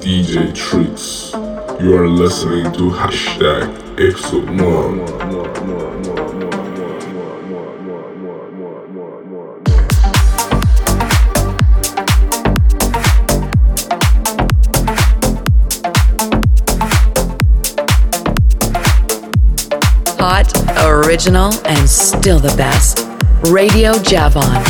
DJ Treats. You are listening to #Exo1. Hot, original, and still the best. Radio Javon.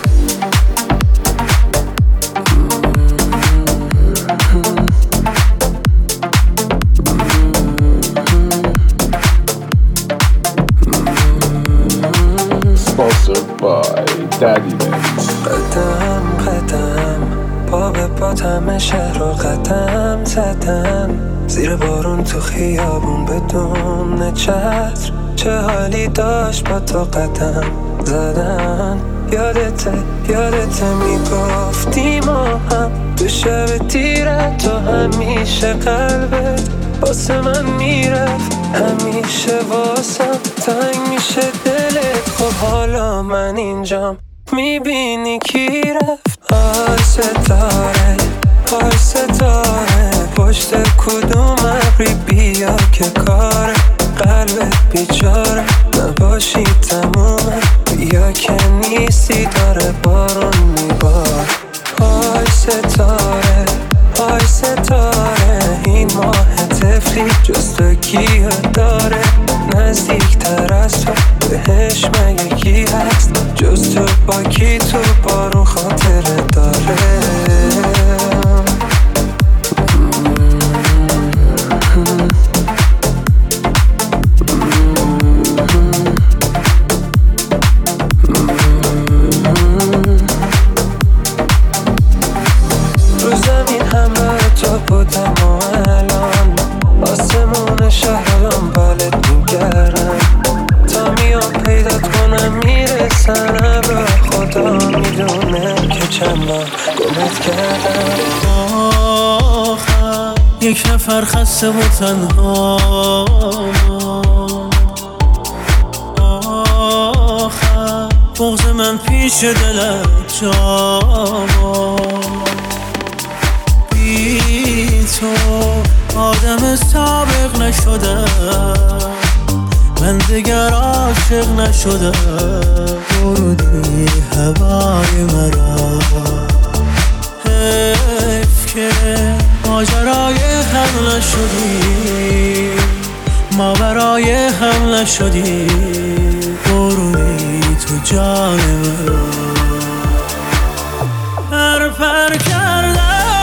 Sponsored by Daddy Net. قدم قدم پا به پا همه شهر رو قدم زدم زیر بارون تو خیابون بدون چتر چه حالی داشت با تو قدم زدن یادته میگفتی ما هم تو شب تیره تو همیشه قلبت واسه من میرفت همیشه واسم تنگ میشه دلت خب حالا من اینجام میبینی کی رفت های ستاره پشت کدوم ابری بیا که کار قلبت بیچاره نباشی تمومه بیا که نیستی داره بارون میبار های ستاره این ماه طفلی جز تو کیه داره نزدیکتر از تو بهش مگه کی هست جز تو با کی تو بارون خاطره داره رو زمین همراه تو بودم و الان آسمون شهرم بالت میگردم تا میام پیدات کنم میرسن ابرا خدا میدونه که چند بار گمت کردم آخر یک نفر خسته و تنها آخر بغض من پیش دلت جا بی تو آدم سابق نشدم من دیگر عاشق نشدم بردی هوای مرا حیف که ماجرای هم نشدی ما برای هم نشدی برونی تو جان من پر کردم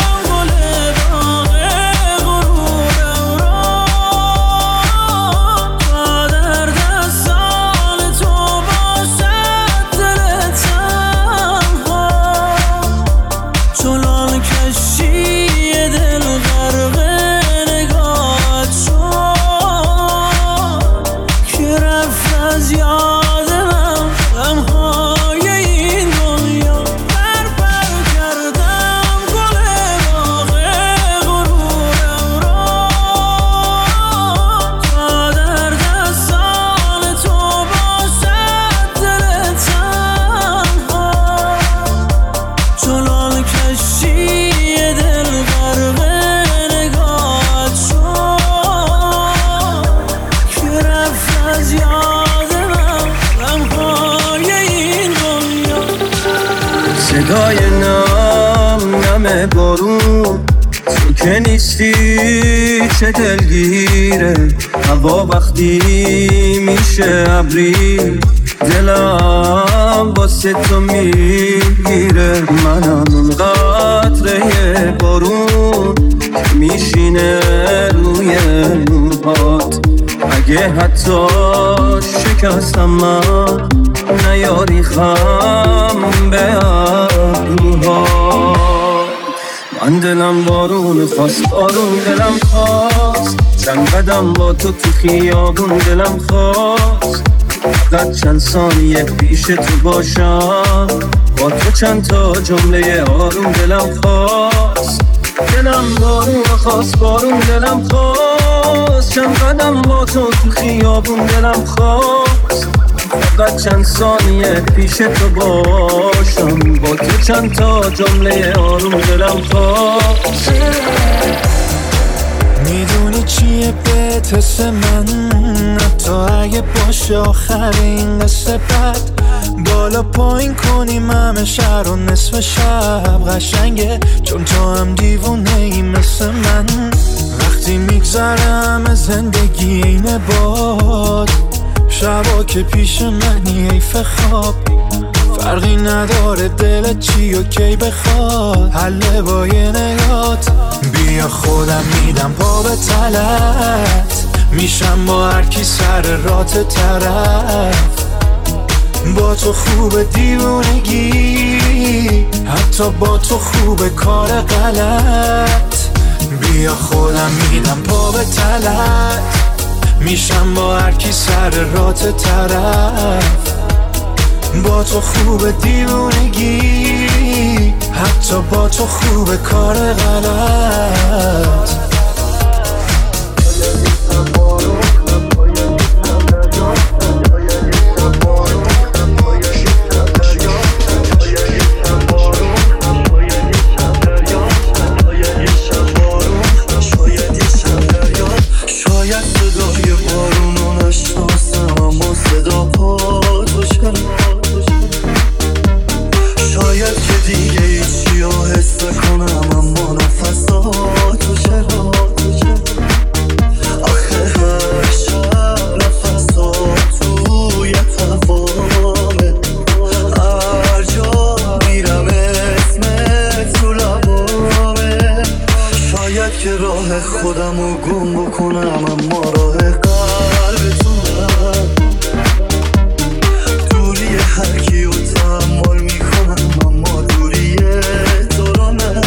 صدای نم بارون تو که نیستی چه دلگیره هوا وقتی میشه ابری دلم واسه تو میگیره منم اون قطره بارون که میشینه روی موهات اگه حتی شکستم من نیاری خم به ابروها من دلم بارون خواست بارون دلم خواست چند قدم با تو خیابون دلم خواست فقط چند ثانیه پیش تو باشم با تو چند تا جمله آروم دلم خواست دلم بارون خواست بارون دلم خواست چند قدم با تو خیابون دلم خواست فقط چند ثانیه پیش تو باشم با تو چند تا جمله آروم دلم خواست میگه به تست من، حتی اگه باشه آخر این قصه بد. بالا پایین کنیم همه شهر و نصف شب قشنگه، چون تو هم دیوونه ای مثل من. وقتی میگذرم زندگی اینه باد، شبا که پیش منی حیف خواب. فرقی نداره دلت چی و کی بخواد، حله با یه نگات. بیا خودم میدم پا به تلت، میشم با هر کی سر رات طرف. با تو خوب دیوونگی، حتی با تو خوب کار غلط. بیا خودم میدم پا به تلت، میشم با هر کی سر رات طرف. با تو خوب دیوونگی، حتی با تو خوب کار غلط. شاید صدای بارونو نشناسم، اما صدا پا تو شاید که دیگه هیچی رو حس کنم، اما نفساتو چرا. آخه هر شب نفسات توی تفاهمه، هر جا میرم اسمت تو لبامه. شاید که راه خودم رو گم بکنم، اما راه قلب تو من. دوری هر کی رو تحمل میکنم، اما دوری تو رو نه.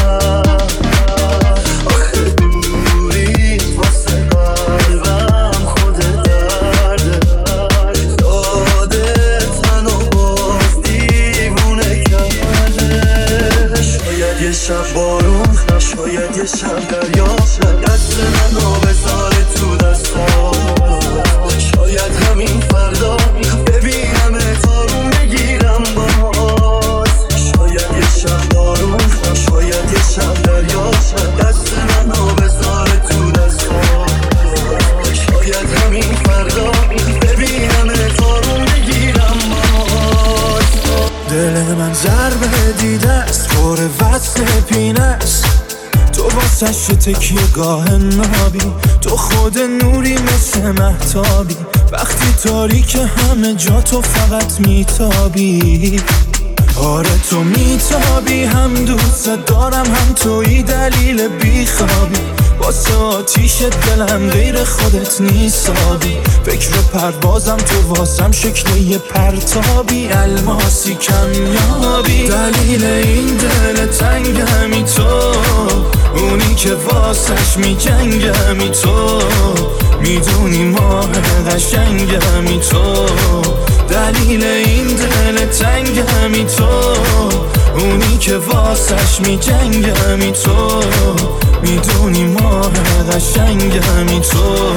آخه دوری واسه قلبم خود درده، داده تن و باز دیوونه کرده. شاید یه شب بارون، شاید یه شب دریا، دست منو بذاره تو دستا. شاید همین فردا ببینم اتارون بگیرم باز. شاید یه شب بارون، شاید یه شب دریا، دست منو بذاره تو دستا. شاید همین فردا ببینم اتارون بگیرم باز. دل من ضربه دیده است، پر وصل پینه است. تو واسش تکیه گاه نابی، تو خود نوری مثل مهتابی. وقتی تاریک همه جا تو فقط میتابی. آره تو میتابی، هم دوست دارم هم توی دلیل بیخوابی. واسه آتیش دلم غیر خودت نیستابی. فکر پروازم تو واسم شکل یه پرتابی، الماسی کمیابی. دلیل این دل تنگمی تو، اونی که واسش میجنگمی تو. میدونی ماه قشنگمی تو، دلیل این دل تنگمی تو. اونی که واسش میجنگمی تو. میدونی ماه قشنگمی تو.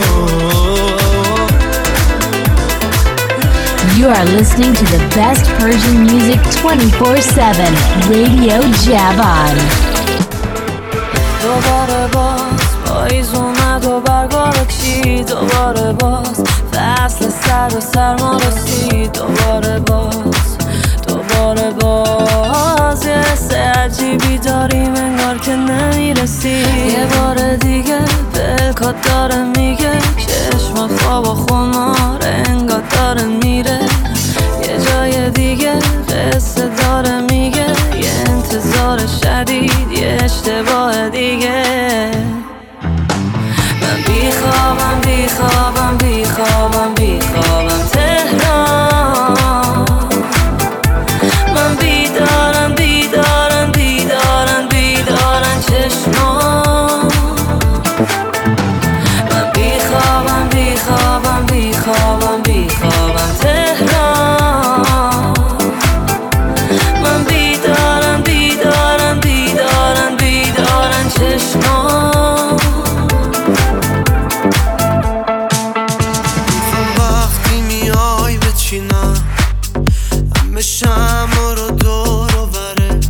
You are listening to the best Persian music 24/7. Radio Javan. دوباره باز پاییز اومد و برگا بکشید. دوباره باز فصل سرد و سرما رسید. دوباره باز یه حس عجیبی داریم انگار که نمیرسی. یه بار دیگه دلکات داره میگه، چشم خواب و خمار انگار داره میره. یه جای دیگه قصه داره میگه، یه انتظار شدید، یه اشتباه دیگه. من بیخوابم تهران. من بیدارن چشمان. من بیخوابم تهران. من بیدارن چشمان. وقتی میای بچینم همه شمع رو دور و برت،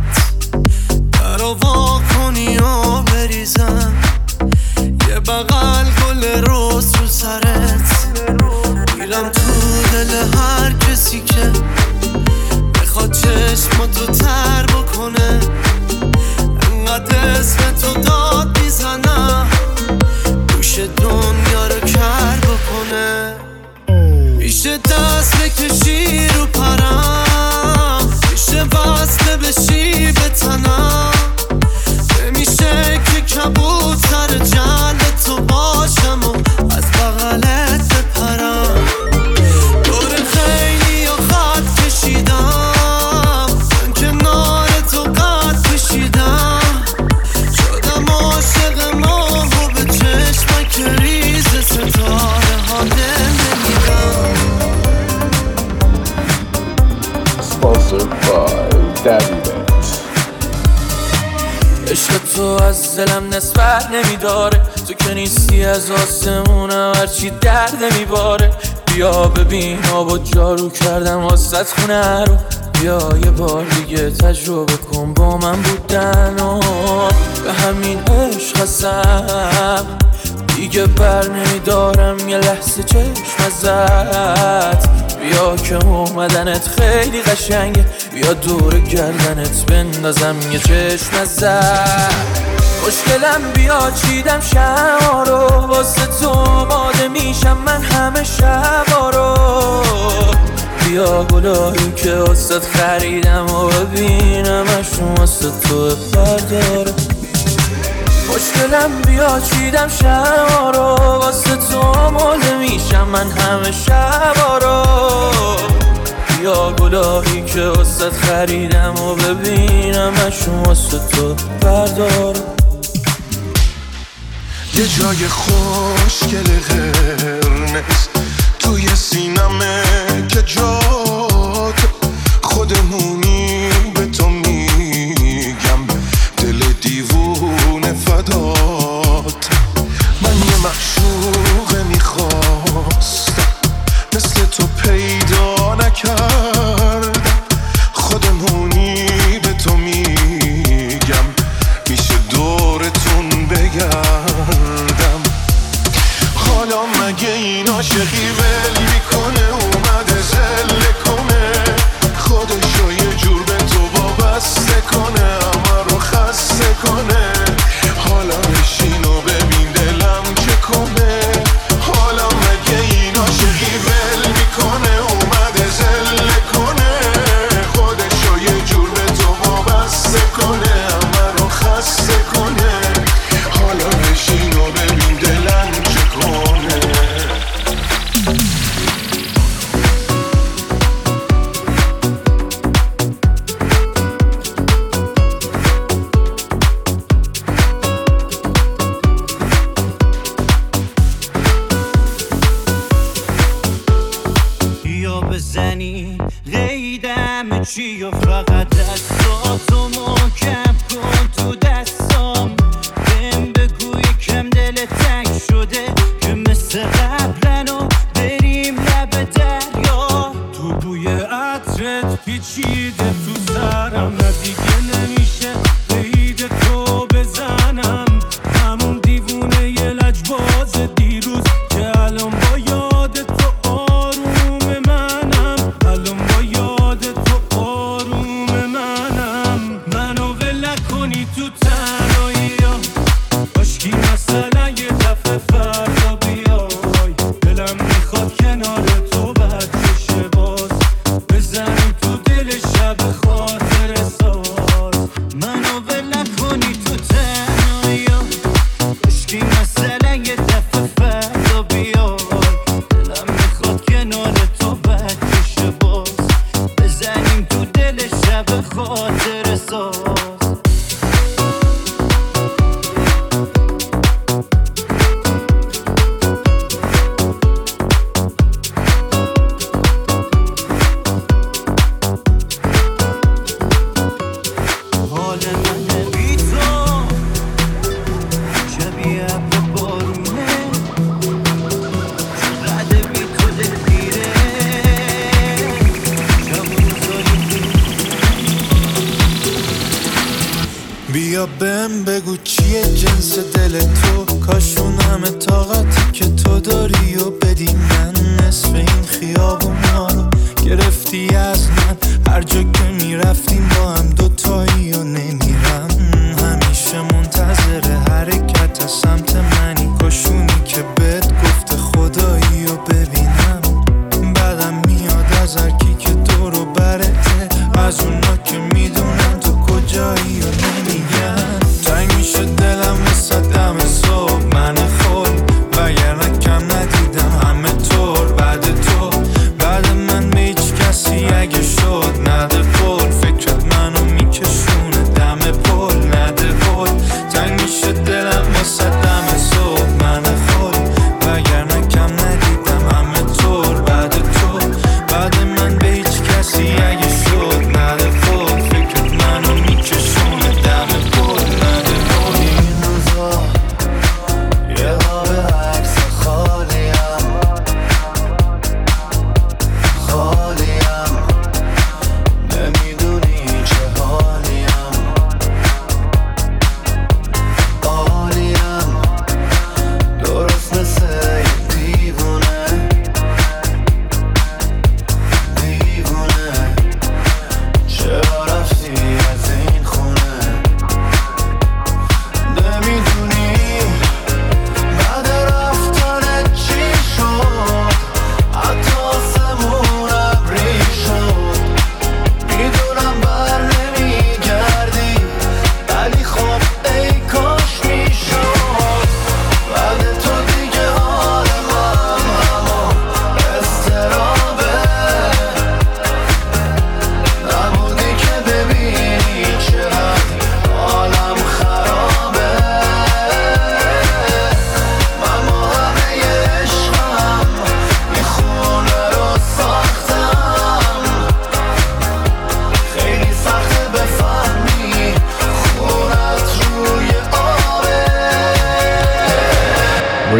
درو وا کنی و بریزم. یه بغل گل طول روز رو سرت میرم تو دل هر کسی که بخواد چشماتو تر بکنه، انقدر اسم تو داد میزنم گوش دنیا رو کر بکنه. میشه دست بکشی رو پرم، میشه وصله بشی به تنم، نمیشه که کبوتر جلد تو باشم و از بغلت بپرم. دور خیلی و خط کشیدم، من کنار تو قد کشیدم، شدم عاشق ماه و به چشمک ریز ستاره ها دل نمیدم. Sponsored by Daddy Net. عشق تو از دلم نسبت نمیداره، تو که نیستی از آسمونم هرچی درد میباره. بیا ببین آبا جارو کردم واسه خونه رو، بیا یه بار دیگه تجربه کن با من بودن و به همین عشق هستم دیگه بر نمیدارم یه لحظه چشم ازت. بیا که اومدنت خیلی قشنگه، بیا دور گردنت بندازم یه چشم ازت. خوشگلم بیا چیدم شما رو واسه تو آماده میشم من همه شبا رو. بیا گلایی که واسه خریدم و ببینمشون واسه تو برداره. خوشگلم بیا چیدم شما رو واسه تو آماده میشم من همه شبا رو. بیا گلایی که واسه خریدم و ببینمشون واسه تو برداره. یه جای خوشگل قرمز توی سینمه که جات خودمونی به تو میگم دل دیوونه فدات. من یه معشوق میخواستم مثل تو پیدا نکردم، خودمونی به تو میگم میشه دورتون بگردم. حالا مگه این عاشقی ول میکنه اومده زل کنه، خودشو یه جور به تو وابسته کنه همه رو خسته کنه. حالا بشین و ببین دلم چه کنه، حالا مگه این عاشقی ول میکنه اومده زل کنه، خودشو یه جور به تو وابسته کنه همه رو خسته کنه. حالا بشین و ببین دلم چه کنه. یا بزنی قیدم چی و فقط دستاتو محکم کن تو دستام. بهم بگو یکم دل تنگ شده که مثل قبلن و بریم لب دریا. تو بوی عطرت پیچیده تو سرم، نه دیگه نمیشه قید تو بزنم. همون دیوونه یه لجباز دیروز که الان با یاد تو آروم منم، الان با یاد تو آروم منم. منو ول کنی تو تنهایی ها، باشکی مثلا یه دفعه فردا بیای. دلم میخواد کنار تو بد بشه باز، بزنیم تو دل شب خاطر ساز. منو ول کنی تو تنهایی ها، باشکی مثلا یه دفعه فردا بیای. دلم میخواد کنار تو بد بشه باز، بزنیم تو دل شب خاطر ساز. حال من بی تو شبیه ابر بارونه، چقدر بی تو دلگیره. بیا بهم بگو چیه جنس دل تو، کاشون همه طاقتی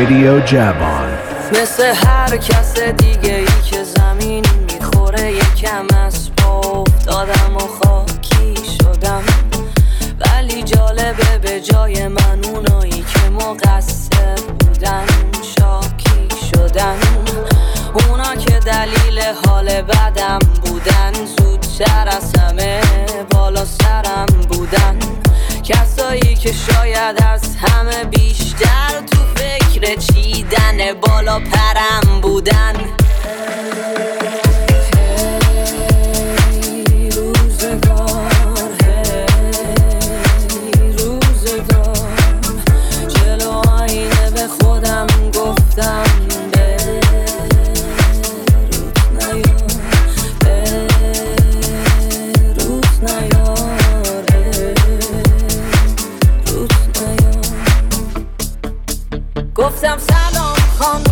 Radio Javon. مثل هر کس دیگه ای که زمین میخوره یکم از پا افتادم و خاکی شدم، ولی جالبه به جای من اونایی که مقصر بودن شاکی شدن. اونا که دلیل حال بدم بودن زودتر از همه بالا سرم بودن. کسایی که شاید از همه بیشتر تو فکر چیدن بالا پرم بودن. گفتم سلام خانوم،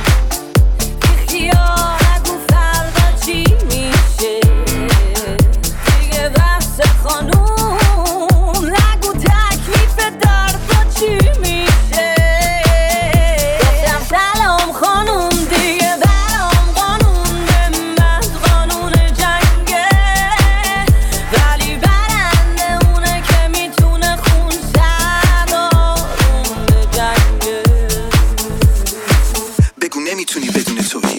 بیخیال نگو فردا چی میشه دیگه بحث خانوم، نگو تکلیف دردا چی میشه. گفتم سلام خانوم دیگه برام قانون به من قانون جنگه، ولی برنده اونه که میتونه خون زد آروم به جنگه. بگو نمیتونی بدون تویی.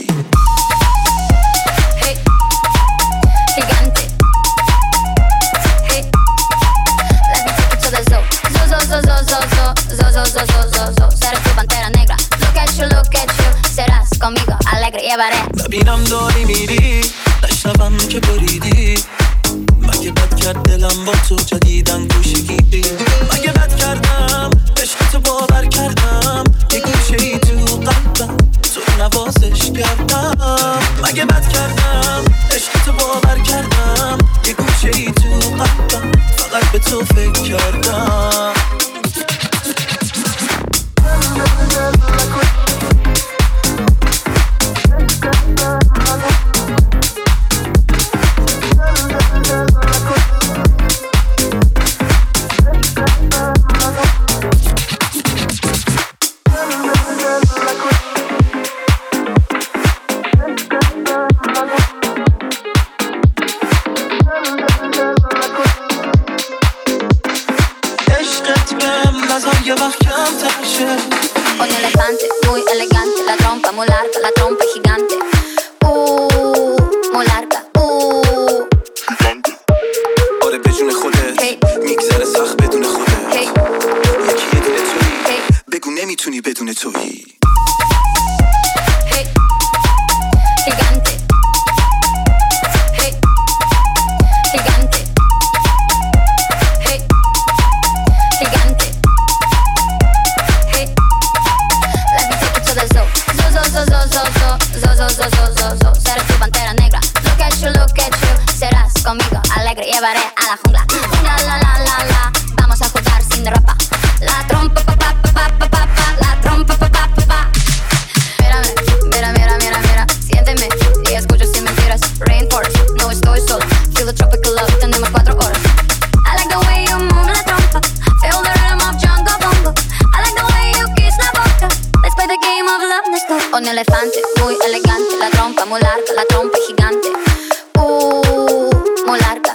Hey, gigante. Hey, let me take it to the zoo. Zo. Seré tu pantera negra. Look at you. Serás conmigo alegre llevaré. ببینم داری میری، نشنوم که بریدی. مگه بد کرد دلم با تو جدیدن گوشه گیری. مگه بد کردم عشق تو باور کردم، یه گوشه ای تو قلبم تو نوازش کردم. مگه بد کردم عشق تو باور کردم، یه گوشه ای تو قلبم فقط به تو فکر کردم. Un elefante muy elegante, la trompa muy larga, la trompa gigante. Muy larga. آره بجون خودت میگذره سخت بدون خودت. یکی یه دونه تویی، بگو نمیتونی بدون تویی. Gigante. Hey, gigante. Hey, gigante. Hey, let me take it to the zoo. Zo. Seré tu pantera negra. Look at you. Serás conmigo alegre llevaré a la jungla. La. Vamos a jugar sin ropa. La trompa pa. La trompa pa. Mira. Siénteme y escucha sin mentiras. Rainforest, no estoy sola. Feel the tropical love, tenemos 4 horas. I like the way you move la trompa. Feel the rhythm of jungle bongo. I like the way you kiss la boca. Let's play the game of love, let's go. Un elefante muy elegante, la trompa muy larga, la trompa gigante. Muy larga.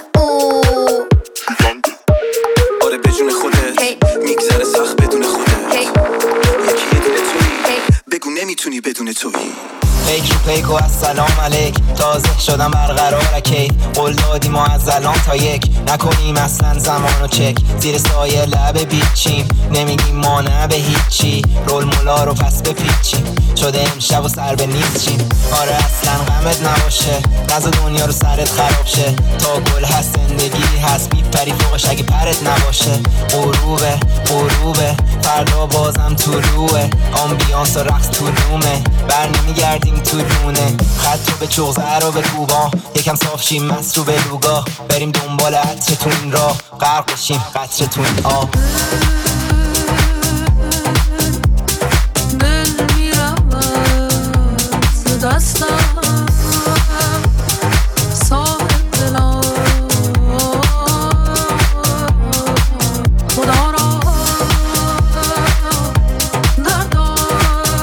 آره بجون خودت میگذره سخت بدون خودت. یکی یه دونه تویی، بگو نمیتونی بدون تویی. پیک و السلام علیک، تازه شدم برقرار کی. قول دادیم و از الان تا 1 نکنیم اصلا زمانو چک. زیر سایه لب بیچیم، نمیگیم ما نه به هیچی. رول مولا رو پس بپیچیم، شده امشب و سر به نیست چیم. آره اصلا غمت نباشه، نزا دنیا رو سرت خراب شه. تا گل هست زندگی هست، بیپری فوقش اگه پرت نباشه. غروبه فردا بازم طلوعه. آمبیانس و رقص تو رومه، بر نمیگردیم تو دونه. خط رو به چغزه رو به کوبا، یکم صاف شیم مست رو به لوگا. بریم دنبال عطر تو این راه، غرق بشیم قطر تو این آب. دل میرود دستم صاحب دلم خدا را دردم